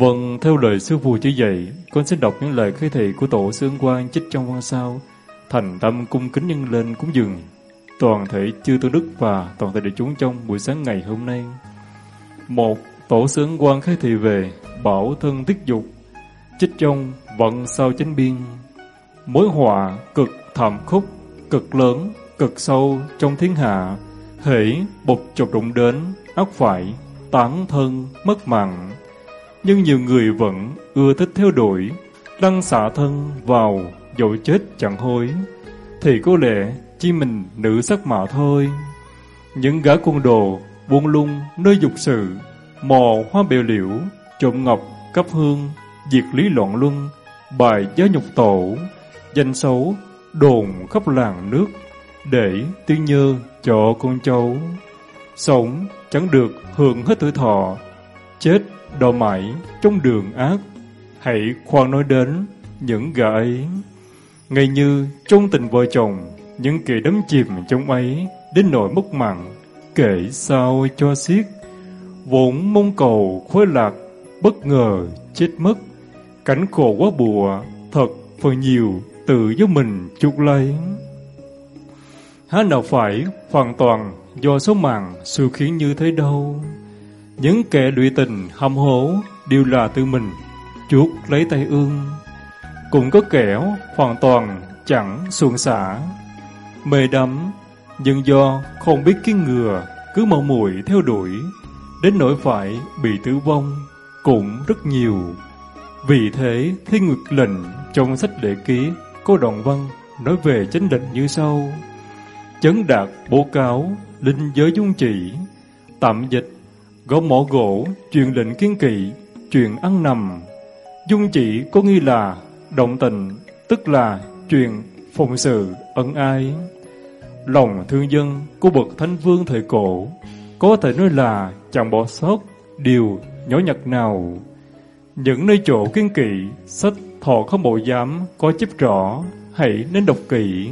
Vâng, theo lời sư phụ chỉ dạy, con xin đọc những lời khai thị của tổ sư Ấn Quang trích trong văn sao, thành tâm cung kính nhân lên cúng dường toàn thể chư tôn đức và toàn thể đại chúng trong buổi sáng ngày hôm nay. 1. Tổ sư Ấn Quang khai thị về bảo thân tiết dục, trích trong vận sao chánh biên. Mối họa cực thảm khốc, cực lớn, cực sâu trong thiên hạ, hễ bộc chộp đụng đến, ắt phải tán thân mất mạng. Nhưng nhiều người vẫn ưa thích theo đuổi, lăn xả thân vào dẫu chết chẳng hối, thì có lẽ chỉ mình nữ sắc mà thôi. Những gã côn đồ buông lung nơi dục sự, mò hoa bèo liễu, trộm ngọc cấp hương, diệt lý loạn luân, bài giáo nhục tổ, danh xấu đồn khắp làng nước, để tiên nhơ cho con cháu. Sống chẳng được hưởng hết tuổi thọ, chết đò mãi trong đường ác. Hãy khoan nói đến những gã ấy. Ngay như trong tình vợ chồng, những kẻ đắm chìm trong ấy đến nỗi mất mạng, kể sao cho xiết. Vốn mong cầu khối lạc, bất ngờ chết mất. Cảnh khổ quá bùa, thật phần nhiều tự do mình chuốc lấy. Há nào phải hoàn toàn do số mạng sự khiến như thế đâu. Những kẻ lụy tình hâm hố đều là tự mình chuốc lấy tay ương. Cũng có kẻ hoàn toàn chẳng xuồng xả, mê đắm, nhưng do không biết kiến ngừa, cứ mạo muội theo đuổi, đến nỗi phải bị tử vong cũng rất nhiều. Vì thế, Thiên Nguyệt Lệnh trong sách Lễ Ký có đoạn văn nói về chánh định như sau: chấn đạt bố cáo, linh giới dung chỉ. Tạm dịch: gõ mỏ gỗ, truyền lệnh kiên kỵ, truyền ăn nằm. Dung chỉ có nghĩa là động tình, tức là truyền phụng sự ân ai. Lòng thương dân của bậc thánh vương thời cổ có thể nói là chẳng bỏ sót điều nhỏ nhặt nào. Những nơi chỗ kiên kỵ, sách Thọ Không Bộ Giám có chép rõ, hãy nên đọc kỹ.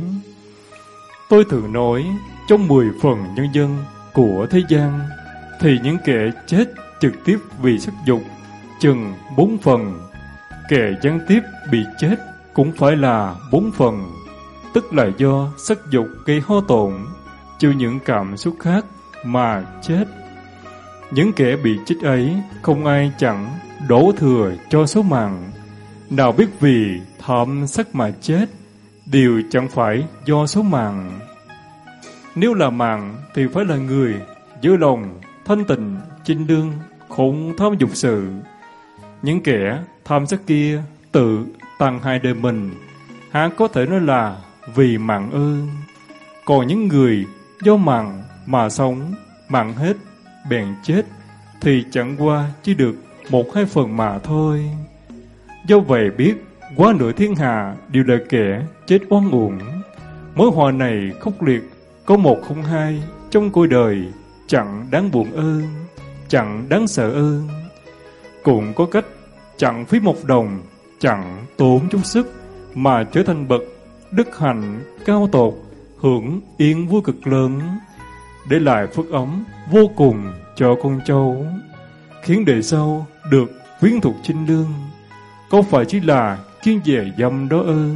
Tôi thường nói, trong 10 phần nhân dân của thế gian, thì những kẻ chết trực tiếp vì sắc dục chừng 4 phần, kẻ gián tiếp bị chết cũng phải là 4 phần, tức là do sắc dục gây ho tổn, chịu những cảm xúc khác mà chết. Những kẻ bị chết ấy không ai chẳng đổ thừa cho số mạng, nào biết vì tham sắc mà chết, đều chẳng phải do số mạng. Nếu là mạng thì phải là người giữ lòng thanh tịnh, chinh đương, không tham dục sự. Những kẻ tham sắc kia tự tàn hại đời mình, há có thể nói là vì mạng ư? Còn những người do mạng mà sống, mạng hết, bèn chết, thì chẳng qua chỉ được 1-2 phần mà thôi. Do vậy biết, quá nửa thiên hạ đều là kẻ chết oan uổng. Mối họa này khốc liệt, có 1 không 2 trong cuộc đời, chẳng đáng buồn ư, chẳng đáng sợ ư. Cũng có cách chẳng phí 1 đồng, chẳng tốn chút sức, mà trở thành bậc đức hạnh cao tột, hưởng yên vui cực lớn, để lại phước ấm vô cùng cho con cháu, khiến đời sau được quyến thuộc chinh lương. Có phải chỉ là chuyên về dâm đó ư?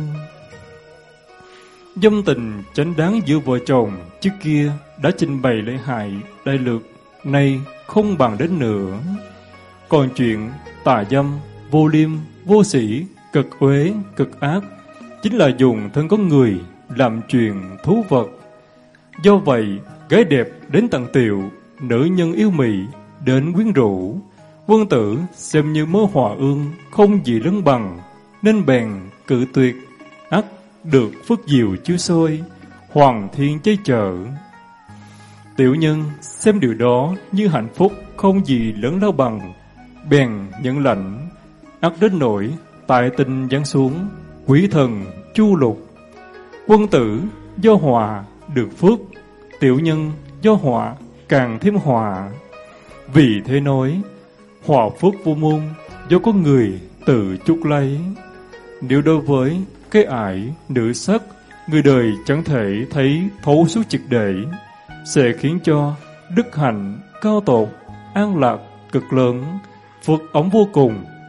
Dâm tình chánh đáng giữa vợ chồng trước kia đã trình bày lễ hại đại lược, nay không bằng đến nữa. Còn chuyện tà dâm, vô liêm, vô sĩ, cực uế, cực ác, chính là dùng thân con người làm chuyện thú vật. Do vậy, gái đẹp đến tận tiệu, nữ nhân yêu mị đến quyến rũ, quân tử xem như mớ hòa ương không gì lớn bằng, nên bèn cự tuyệt, ắt được phước diệu chiếu soi, hoàng thiên chế chở. Tiểu nhân xem điều đó như hạnh phúc không gì lớn lao bằng, bèn nhận lãnh, ắt đến nỗi tại tình giáng xuống, quỷ thần chu lục. Quân tử do hòa được phước, tiểu nhân do họa càng thêm hòa. Vì thế nói, hòa phước vô môn do có người tự chuốc lấy. Nếu đối với cái ải nữ sắc, người đời chẳng thể thấy thấu suốt triệt để, sẽ khiến cho đức hạnh cao tột, an lạc cực lớn, phước ấm vô cùng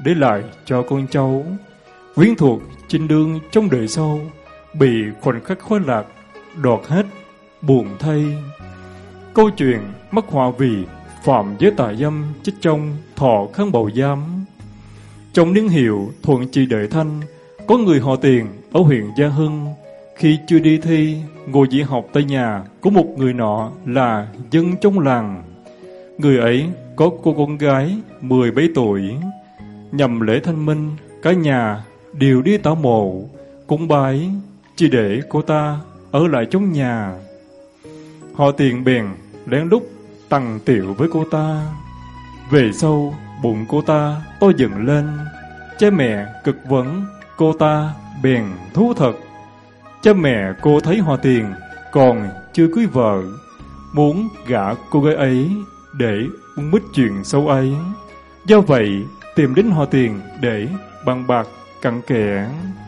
để lại cho con cháu. Quyến thuộc trên đường trong đời sau, bị khoảnh khắc khoái lạc đoạt hết, buồn thay. Câu chuyện mắc họa vì phạm giới tà dâm chết trong thọ kháng bầu giam. Trong niên hiệu Thuận Trị Đại Thanh, có người họ Tiền ở huyện Gia Hưng. Khi chưa đi thi, ngồi dạy học tại nhà của một người nọ là dân trong làng. Người ấy có cô con gái 17 tuổi. Nhằm lễ thanh minh, cả nhà đều đi tảo mộ, cúng bái, chỉ để cô ta ở lại trong nhà. Họ Tiền bèn lén lút tằng tiệu với cô ta. Về sau, bụng cô ta to dần lên. Cha mẹ cực vấn, cô ta bèn thú thật. Cha mẹ cô thấy họ Tiền còn chưa cưới vợ, muốn gả cô gái ấy để uống bít chuyện xấu ấy. Do vậy, tìm đến họ Tiền để bàn bạc cặn kẽ.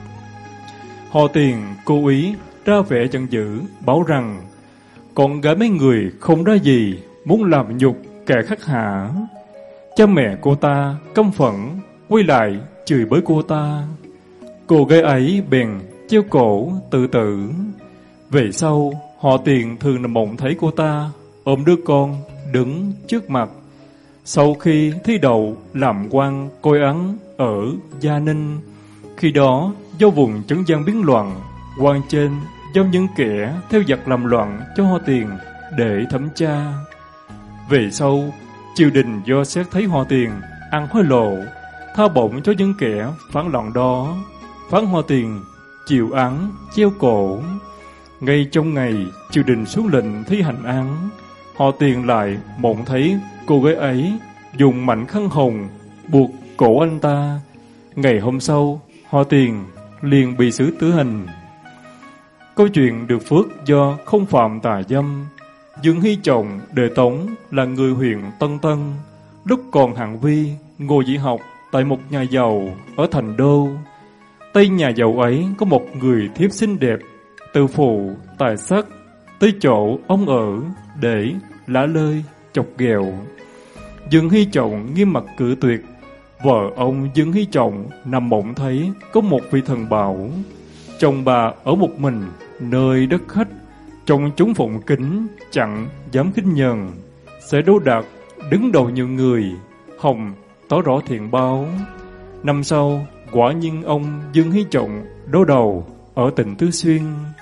Họ Tiền cố ý ra vẻ giận dữ, bảo rằng con gái mấy người không ra gì, muốn làm nhục kẻ khác hạ. Cha mẹ cô ta căm phẫn, quay lại chửi bới cô ta. Cô gái ấy bèn treo cổ tự tử. Về sau, họ Tiền thường nằm mộng thấy cô ta ôm đứa con đứng trước mặt. Sau khi thi đậu làm quan coi án ở Gia Ninh, khi đó do vùng Trấn Giang biến loạn, quan trên giao những kẻ theo giặc làm loạn cho họ Tiền để thẩm tra. Về sau, triều đình do xét thấy họ Tiền ăn hối lộ, tha bổng cho những kẻ phản loạn đó, phán họ Tiền chịu án treo cổ. Ngay trong ngày triều đình xuống lệnh thi hành án, họ Tiền lại mộng thấy cô gái ấy dùng mảnh khăn hồng buộc cổ anh ta. Ngày hôm sau, họ Tiền liền bị xử tử hình. Câu chuyện được phước do không phạm tà dâm. Dương Hy Trọng đời Tống là người huyện Tân Tân. Lúc còn hạng vi, ngồi dạy học tại một nhà giàu ở thành đô. Tây nhà giàu ấy có một người thiếp xinh đẹp, tự phụ, tài sắc, tới chỗ ông ở để lả lơi, chọc ghẹo. Dương Hy Trọng nghiêm mặt cự tuyệt. Vợ ông Dương Hy Trọng nằm mộng thấy có một vị thần bảo. Chồng bà ở một mình nơi đất khách, trong chúng phụng kính chẳng dám khinh nhờn, sẽ đỗ đạt đứng đầu nhiều người, hồng tỏ rõ thiện báo. Năm sau, quả nhiên ông Dương Hy Trọng đỗ đầu ở tỉnh Tứ Xuyên.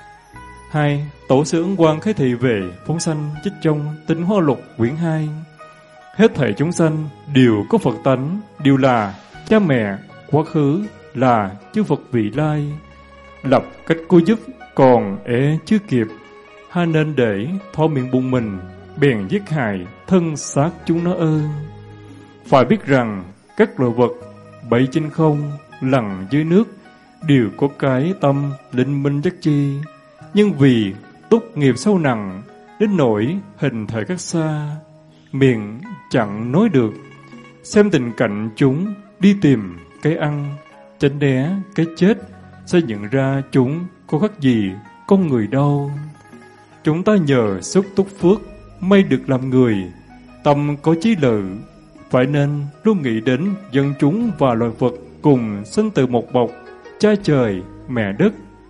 2. Tổ sư Ấn Quang khái thị về phóng sanh trích trong Tinh Hoa Lục quyển 2. Hết thảy chúng sanh đều có Phật tánh, đều là cha mẹ quá khứ, là chư Phật vị lai. Lập cách cô giúp còn chưa kịp, ha nên để thọ miệng bụng mình, bèn giết hại thân xác chúng nó ơn. Phải biết rằng các loài vật bay trên không, lặn dưới nước đều có cái tâm linh minh giác chi, nhưng vì túc nghiệp sâu nặng đến nỗi hình thể khác xa, miệng chẳng nói được. Xem tình cảnh chúng đi tìm cái ăn, tránh né cái chết, sẽ nhận ra chúng có khác gì con người đâu. Chúng ta nhờ sức túc phước may được làm người, tâm có chí lự, phải nên luôn nghĩ đến dân chúng và loài vật cùng sinh từ một bọc cha trời mẹ đất.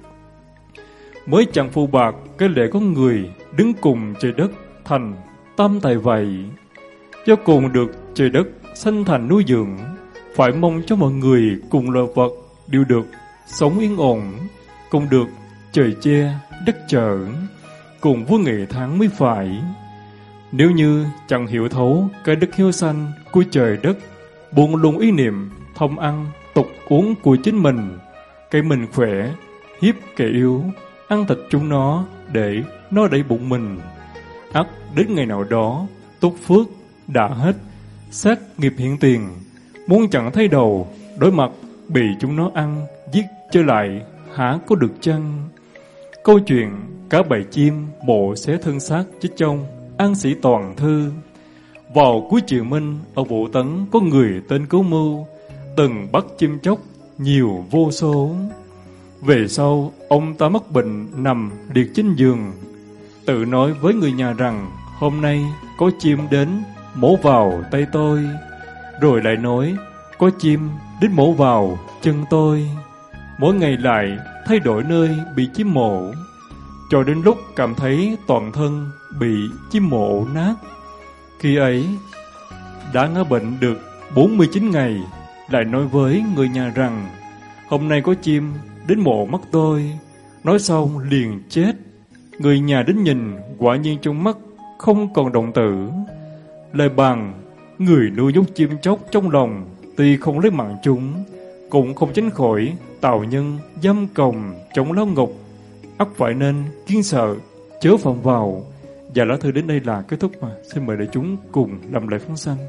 Mới chẳng phù bạc cái lễ con người đứng cùng trời đất thành tam tài vậy. Do cùng được trời đất sanh thành nuôi dưỡng, phải mong cho mọi người cùng loài vật đều được sống yên ổn, cùng được trời che đất chở, cùng vui ngày tháng mới phải. Nếu như chẳng hiểu thấu cái đức hiếu sanh của trời đất, buông lung ý niệm thông ăn tục uống của chính mình, cái mình khỏe hiếp kẻ yếu, ăn thịt chúng nó để nó đẩy bụng mình, ắt đến ngày nào đó túc phước đã hết, sát nghiệp hiện tiền, muốn chẳng thấy đầu đối mặt bị chúng nó ăn giết trở lại, hả có được chăng? Câu chuyện cá bầy chim bộ xé thân xác chết trong An Sĩ Toàn Thư. Vào cuối triều Minh, ở Vũ Tấn có người tên Cố Mưu, từng bắt chim chóc nhiều vô số. Về sau, ông ta mắc bệnh nằm liệt trên giường, tự nói với người nhà rằng hôm nay có chim đến mổ vào tay tôi, rồi lại nói có chim đích mổ vào chân tôi. Mỗi ngày lại thay đổi nơi bị chim mổ, cho đến lúc cảm thấy toàn thân bị chim mổ nát. Khi ấy đã ngã bệnh được 49 ngày, lại nói với người nhà rằng hôm nay có chim đến mộ mắt tôi. Nói xong liền chết. Người nhà đến nhìn, quả nhiên trong mắt không còn động tử. Lại bằng người nuôi nhốt chim chóc trong lòng, tuy không lấy mạng chúng, cũng không tránh khỏi tào nhân giam còng trong lao ngục, ắt phải nên kiên sợ, chớ phạm vào. Và lá thư đến đây là kết thúc mà. Xin mời đại chúng cùng làm lễ phóng sanh.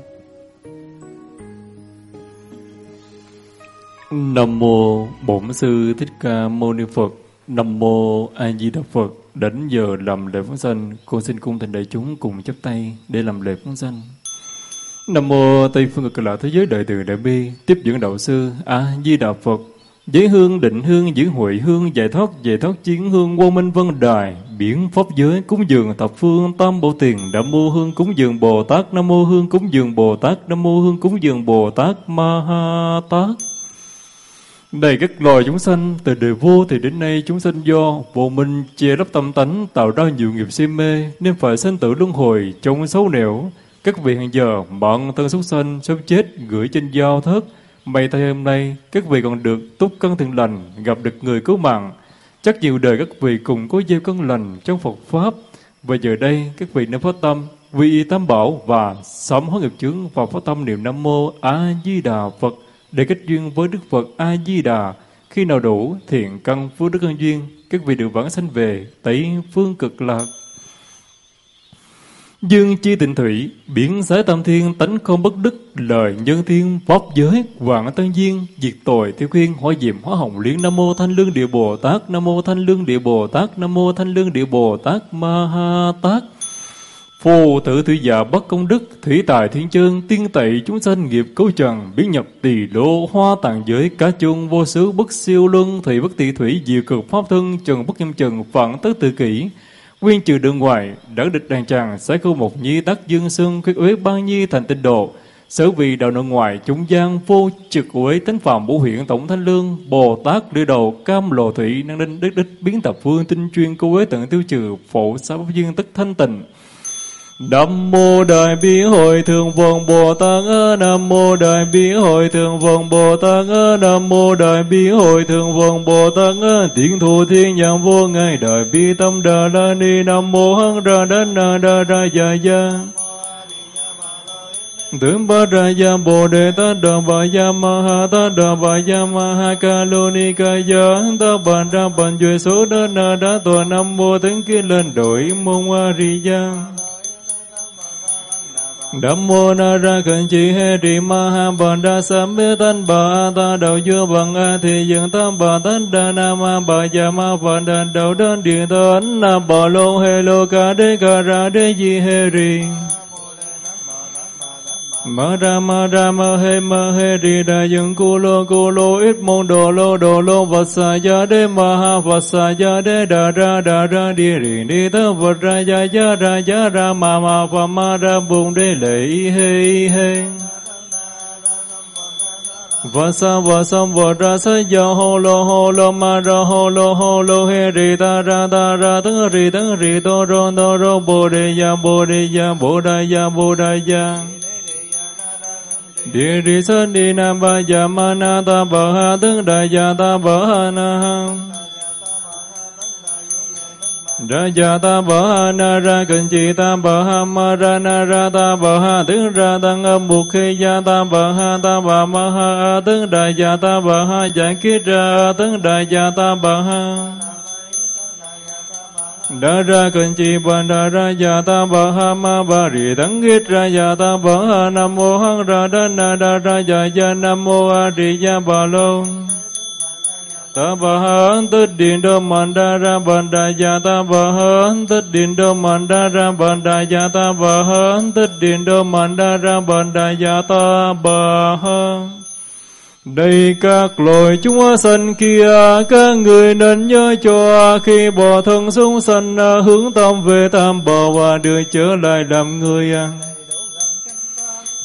Nam mô Bổn Sư Thích Ca Mâu Ni Phật. Nam mô A Di Đà Phật. Đến giờ làm lễ phóng sanh, con xin cung thỉnh đại chúng cùng chắp tay để làm lễ phóng sanh. Nam mô Tây Phương Cực Lạc Thế Giới Đại Từ Đại Bi Tiếp Dẫn Đạo Sư A Di Đà Phật. Giới hương, định hương, giữ hội hương, giải thoát chiến hương, quang minh vân đài, biển pháp giới, cúng dường thập phương, tam bảo tiền. Nam mô hương cúng dường Bồ Tát, Nam mô hương cúng dường Bồ Tát, Nam mô hương cúng dường Bồ Tát Ma Ha Tát. Đầy các loài chúng sanh, từ đời vô thì đến nay chúng sanh do vô minh che lấp tâm tánh, tạo ra nhiều nghiệp si mê, nên phải sanh tử luân hồi trong xấu nẻo. Các vị hiện giờ bọn thân súc sanh sớm chết gửi trên giao thớt. May thay hôm nay các vị còn được túc căn thiện lành, gặp được người cứu mạng. Chắc nhiều đời các vị cùng có gieo căn lành trong Phật pháp. Và giờ đây các vị nên phát tâm quy y tam bảo và sám hối nghiệp chướng, và phát tâm niệm Nam mô A Di Đà Phật để kết duyên với Đức Phật A Di Đà. Khi nào đủ thiện căn phước đức nhân duyên, các vị được vãng sanh về Tây Phương Cực Lạc. Dương chi tịnh thủy, biển giải tam thiên, tánh không bất đức, lời nhân thiên, pháp giới, vạn tân duyên, diệt tội tiêu khuyên, hóa diệm hóa hồng liên. Nam mô Thanh Lương Địa Bồ Tát, Nam mô Thanh Lương Địa Bồ Tát, Nam mô Thanh Lương Địa Bồ Tát Ma Ha Tát. Phù thử thủy dạ bất công đức, thủy tài thiên chương, tiên tẩy chúng sanh nghiệp cấu trần, biến nhập tỳ lô, hoa tạng giới, cá chung vô xứ bất siêu luân, thủy bất tỳ thủy, diệu cực pháp thân, trần bất nhâm trần, phản tất tự kỷ. Nguyên trừ đường ngoài, đỡ địch đàn tràng, sái câu một nhi đắc dương xương, khuyết uế ban nhi thành tinh độ. Sở vì đạo nội ngoại, chúng gian vô trực uế tánh phạm bổ huyện tổng thanh lương, Bồ Tát đưa đầu cam lộ thủy, năng đinh đức đích biến tập phương tinh chuyên câu uế tận tiêu trừ, phổ xá pháp dương tất thanh tịnh. Nam mô Đại Bi Hội Thượng Vận Bồ Tát. Nam mô Đại Bi Hội Thượng Vận Bồ Tát. Nam mô Đại Bi Hội Thượng Vận Bồ Tát. Tiếng thủ thiên nhãn vô ngài Đại Bi Tâm Đà La Ni. Nam mô Hằng Ra Đa Na Đa Ra Dạ Dạ. Tướng Bát Ra Gia Bồ Đề Tát Đà Bà Gia Ma Ha Tát Đà Bà Gia Ma Ha Ca Lô Ni Ca Gia Tát Bàn Ra Bàn Duệ Số Đa Na Đa Tòa. Nam mô Thánh Kinh lên đổi môn A Ri Gia. Nam mô Na Ra Khẩn Chỉ Hê Trì Ma Ha Bàn Đa Sam Bế Thanh Bà Ta Đạo Dưa Bằng A Thị Dường Tam Bà Thanh Đa Nam Ma Bà Gia Ma Phạn Đàn Đạo Đơn Điện Thân Nam Bà Lô Hê Lô Ca Đê Ca Ra Đê Di Hê Rì Ma Ra Ma Hê Rì Đà Dương Cô Lô Ít Môn Đồ Lô Vật Xà Gia Đê Ma Ha Vật Xà Gia Đê Đà Ra Đi Rì Đi Thơ Vật Ra Gia Ra Ma Phà Ma Ra Bùng Đê Lệ Y Hê Vật Sa Vật Ra Sa Gia Hô Lô Ma Ra Hô Lô Hê Rì Ta Ra Tơ Rì Tô Rô Bồ Đề Gia Địa Đi Sơn Đi Nam Ba Gia Ma Na Ta Bà Ha Tướng Đại Gia Ta Bà Ha Na Ha Ra Gia Ta Bà Ha Na Ra Cận Chỉ Ta Bà Ha Ma Ra Na Ra Ta Bà Ha Tướng Ra Tăng Âm Bục Khi Gia Ta Bà Ha Ta Bà Ma Ha Tướng Đại Gia Ta Bà Ha Giải Kiết Ra Tướng Đại Gia Ta Bà Ha Đa Ra Cận Chỉ Bàn Đa Ra Gia Ta Bà Ha Ma Ba Rì Tăng Kiết Ra Gia Ta Bà Ha Nam Mô Hằng Ra Đa Na Đa Ra Gia Gia Nam Mô A Di Gia Bà Lô Ta Bà Ha Tất Điện Đô Man Đa Ra Bàn Đa Gia Ta Bà Ha Tất Điện Đô Man Đa Ra Bàn Đa Gia Ta Bà Ha Tất Điện Đô Man Đa Ra Bàn Đa Gia Ta Bà Ha. Đây các loài chúng sanh kia, các người nên nhớ cho khi bỏ thân xuống sanh, hướng tâm về tam bảo và đưa trở lại làm người.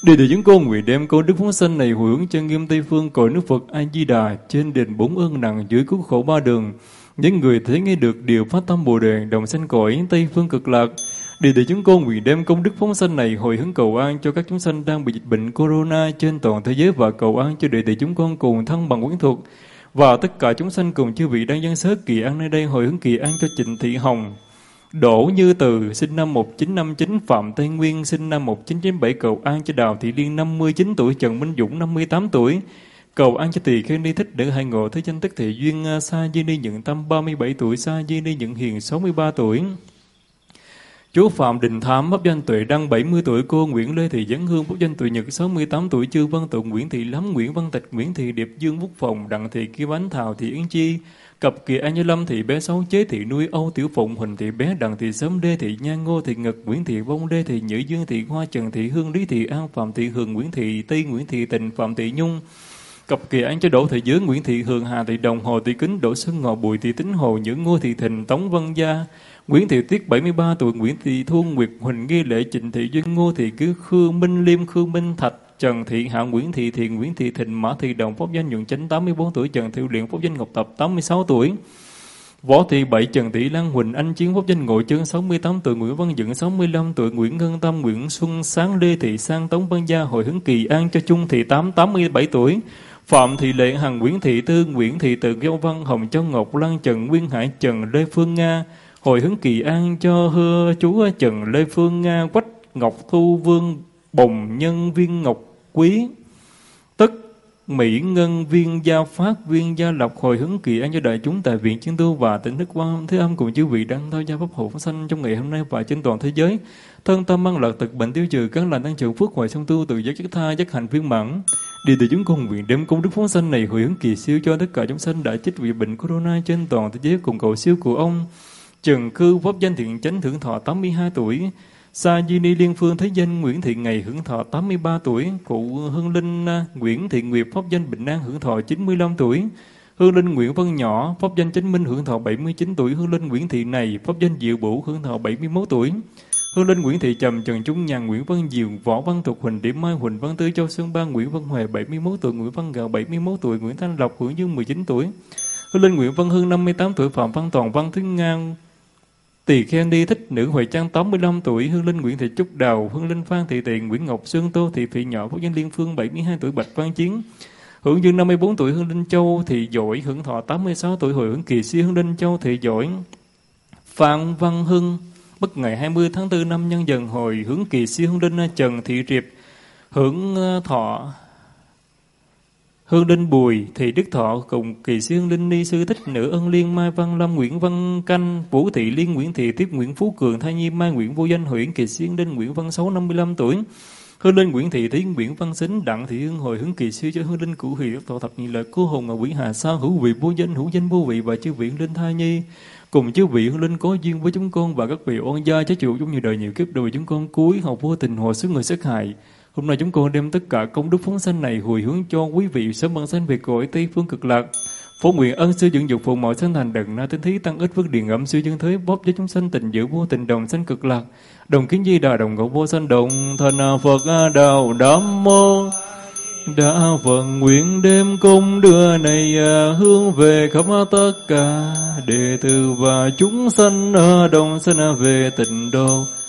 Đi từ chúng con nguyện đem công đức phóng sanh này hồi hướng chân nghiêm Tây phương cội nước Phật A Di Đà, trên đền bốn ơn nặng, dưới cứu khổ ba đường. Những người thấy nghe được điều phát tâm Bồ đề, đồng sanh cõi Tây phương cực lạc. Đi từ chúng con nguyện đem công đức phóng sanh này hồi hướng cầu an cho các chúng sanh đang bị dịch bệnh corona trên toàn thế giới, và cầu an cho đệ tử chúng con cùng thân bằng quyến thuộc và tất cả chúng sanh cùng chư vị đang dân xứ kỳ an nơi đây. Hồi hướng kỳ an cho Trịnh Thị Hồng, Đỗ Như Từ sinh năm 1959, Phạm Tây Nguyên sinh năm 1997, cầu an cho Đào Thị Liên 59 tuổi, Trần Minh Dũng 58 tuổi. Cầu an cho Tỳ Kheo Ni Thích để hai ngộ thế danh tức thị duyên, Sa Di Ni Nhận Tâm 37 tuổi, Sa Di Ni Nhận Hiền 63 tuổi. Chú Phạm Đình Thám pháp danh Tuệ Đăng 70 tuổi, cô Nguyễn Lê Thị Vấn Hương pháp danh Tuệ Nhật 68 tuổi, Chư Văn Tụng, Nguyễn Thị Lắm, Nguyễn Văn Tịch, Nguyễn Thị Điệp, Dương Quốc Phòng, Đặng Thị Kim Ánh, Thảo Thị Yến Chi, Cập Kỳ An Như Lâm Thị Bé Sáu, Chế Thị Nuôi, Âu Tiểu Phụng, Huỳnh Thị Bé, Đặng Thị Sớm, Đê Thị Nhan, Ngô Thị Ngật, Nguyễn Thị Vong, Đê Thị Nhữ, Dương Thị Hoa, Trần Thị Hương, Lý Thị An, Phạm Thị Hường, Nguyễn Thị Ti, Nguyễn Thị Tình, Phạm Thị Nhung. Cập Kỳ An cho Đỗ Thị Dứa, Nguyễn Thị Hường, Hà Thị Đồng, Hồ Thị Kính, Đỗ Xuân Ngọ, Bùi Thị Tính, Hồ Nhữ, Ngô Thị Thịnh, Tống Văn Gia, Nguyễn Thị Tuyết 73 tuổi, Nguyễn Thị Thu Nguyệt, Huỳnh Nghi Lệ, Trịnh Thị Duyên, Ngô Thị Cứ, Khương Minh Liêm, Khương Minh Thạch, Trần Thị Hạ, Nguyễn Thị Thiện, Nguyễn Thị Thịnh, Mã Thị Đồng pháp danh Nhuận Chánh 84 tuổi, Trần Thị Luyện pháp danh Ngọc Tập 86 tuổi, Võ Thị Bảy, Trần Thị Lan, Huỳnh Anh Chiến pháp danh Ngộ Chân 68 tuổi, Nguyễn Văn Dựng 65 tuổi, Nguyễn Ngân Tâm, Nguyễn Xuân Sáng, Lê Thị Sang, Tống Văn Gia. Hồi hướng kỳ an cho Trung Thị 87 tuổi, Phạm Thị Lệ Hằng, Nguyễn Thị Tư, Nguyễn Thị Tự, Giao Văn, Hồng Châu Ngọc Lan, Trần Nguyên Hải, Trần Lê Phương Nga. Hồi hướng kỳ an cho hưa chú Trần Lê Phương Nga, Quách Ngọc Thu, Vương Bồng Nhân, Viên Ngọc Quý, Tất Mỹ Ngân, Viên Gia Phát, Viên Gia Lộc. Hồi hướng kỳ an cho đại chúng tại viện Chiên Tu và tỉnh Đức Quang Thế Âm cùng chư vị đang tham gia pháp hộ phóng sanh trong ngày hôm nay và trên toàn thế giới. Thân tâm mang lạc tật bệnh tiêu trừ, các lành tăng trưởng phước hoại song tu, từ giác giác tha giác hành viên mãn. Đi từ chúng con nguyện đem công đức phóng sanh này hồi hướng kỳ siêu cho tất cả chúng sanh đã chết vì bệnh corona trên toàn thế giới, cùng cầu siêu của ông Trần Cư pháp danh Thiện Chánh hưởng thọ 82 tuổi, Sa Di Ni Liên Phương thế danh Nguyễn Thị Ngày hưởng thọ 83 tuổi, cụ Hương Linh Nguyễn Thị Nguyệt pháp danh Bình An hưởng thọ 95 tuổi, Hương Linh Nguyễn Văn Nhỏ pháp danh Chánh Minh hưởng thọ 79 tuổi, Hương Linh Nguyễn Thị Này pháp danh Diệu Bửu hưởng thọ 71 tuổi, Hương Linh Nguyễn Thị Trầm, Trần Trung Nhàn, Nguyễn Văn Diệu, Võ Văn Tục, Huỳnh Điểm Mai, Huỳnh Văn Tư, Châu Xuân Ban, Nguyễn Văn Huệ 71 tuổi, Nguyễn Văn Gạo 71 tuổi, Nguyễn Thanh Lộc, Hưởng Dương 19 tuổi, Hương Linh Nguyễn Văn Hưng 58 tuổi, Phạm Văn Toàn, Văn Thúy Ngang, Tỳ Kheo Ni Thích Nữ Huệ Trang 85 tuổi, Hương Linh Nguyễn Thị Trúc Đào, Hương Linh Phan Thị Tiền, Nguyễn Ngọc Xuân, Tô Thị Phị Nhỏ, Phúc Danh Liên Phương 72 tuổi, Bạch Văn Chiến, Hưởng Dương 54 tuổi, Hương Linh Châu Thị Giỏi hưởng thọ 86 tuổi, hồi hướng kỳ si Hương Linh Châu Thị Giỏi, Phan Văn Hưng bất ngày 20 tháng 4 năm Nhâm Dần, hồi hướng kỳ si Hương Linh Trần Thị Triệp hưởng thọ Hương Linh Bùi Thị Đức Thọ cùng kỳ sĩ Hương Linh Ni Sư Thích Nữ Ân Liên Mai Văn Lâm Nguyễn Văn Canh Vũ Thị Liên Nguyễn Thị Tiếp Nguyễn Phú Cường Thai Nhi Mai Nguyễn Vô Danh huyện kỳ sĩ Hương Linh Nguyễn Văn Sáu 55 tuổi, Hương Linh Nguyễn Thị Thí Nguyễn Văn Sính Đặng Thị Hương hồi hướng kỳ sư cho Hương Linh Cửu Hỷ Thọ Thập Nhị Lợi Cô Hồn ở Quỷ Hà Sa hữu vị vô danh hữu danh vô vị và chư vị Hương Linh Thai Nhi cùng chư vị Hương Linh có duyên với chúng con và các vị oan gia trái chịu trong nhiều đời nhiều kiếp đời chúng con cúi học vô tình hồi sức người sát hại. Hôm nay chúng con đem tất cả công đức phóng sanh này hồi hướng cho quý vị sớm bằng sanh về cõi Tây phương cực lạc. Phổ nguyện ân sư dưỡng dục phụ mẫu sanh thành đặng na tinh thí tăng ích phước điện ẩm sư dân thế bóp với chúng sanh tình giữ vô tình đồng sanh cực lạc. Đồng kiến di đà đồng ngộ vô sanh đồng thành Phật đạo Nam mô. Đã vận nguyện đem công đưa này hướng về khắp tất cả đệ tử và chúng sanh đồng sanh về tịnh độ.